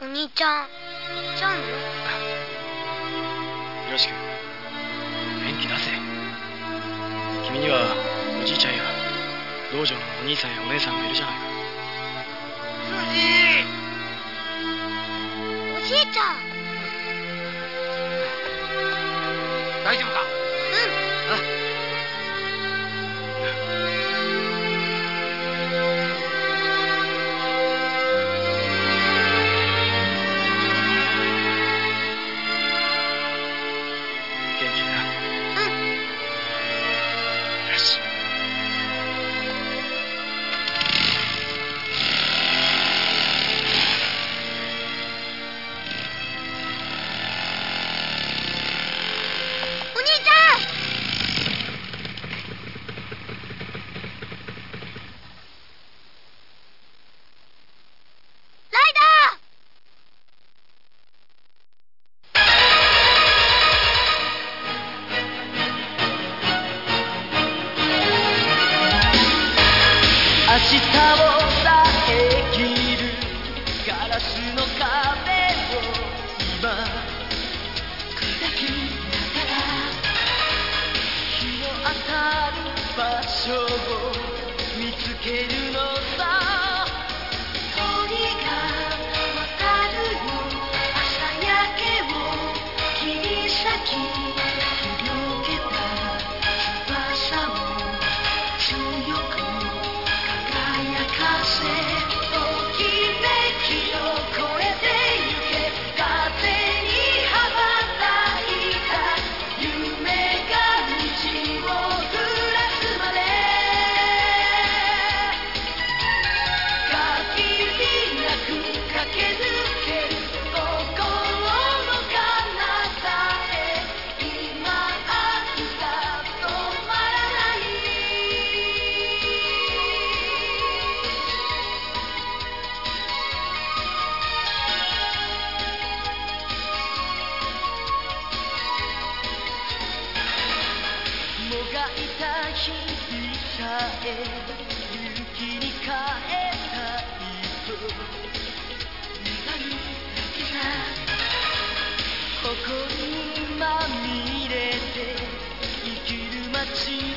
兄ちゃん、行っちゃうの？ よろしく。元気出せ。君にはおじいちゃんや道場のお兄さんやお姉さんがいるじゃないか。 おじいちゃん。 大丈夫か？ 元気だな。よし。 お兄ちゃん！ライダー！ 明日を遮るガラスの壁を今砕きながら日の当たる場所を見つけるのさ。鳥が渡るよ朝焼けを切り裂き広げた翼を強く輝かせときめきを越えてゆけ。風に羽ばたいた夢が道を照らすまで。限りなく駆け抜ける心の彼方へ。今明日が止まらない。もがいた日々さえ勇気に変えたいと願うだけさ。誇りにまみれて生きる街